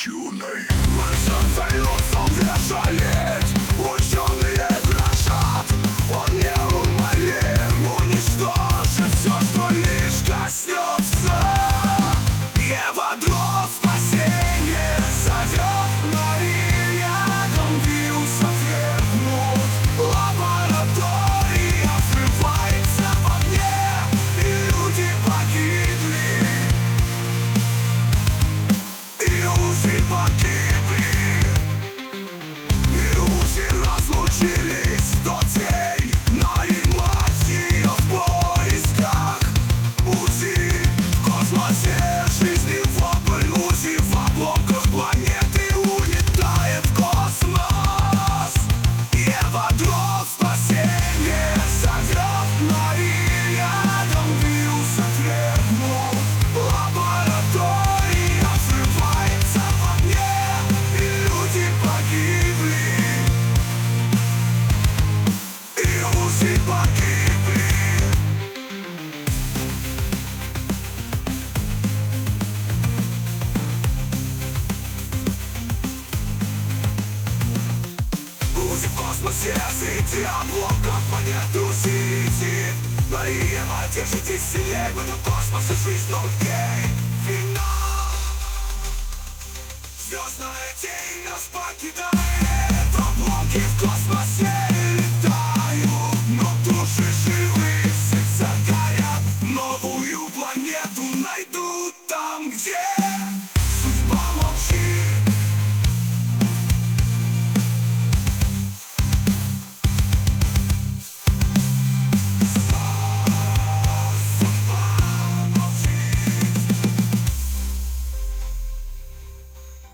юной. Мы создаются жалеть, ученые грозят. Он неумолим, уничтожит все, что лишь коснется. Ядро спасения зовет, Мария, дом вирусов вернут. Лаборатория взрывается в огне, и люди погибли. Иллюзии погибли. Иллюзии разлучились до день, нанимать ее в поисках пути. В космосе жизни вопль, УЗИ в обломках планеты улетает в космос. Ядро спасения зовет, Мария, дом вирусов вернут. Лаборатория взрывается в огне, и люди погибли. Иллюзии погибли. УЗИ в космосе, среди обломков планету сети. Мария, держитесь сильнее, в этом космосе жизнь новых дней. Финал. Звездная тень нас покидает, обломки в космосе.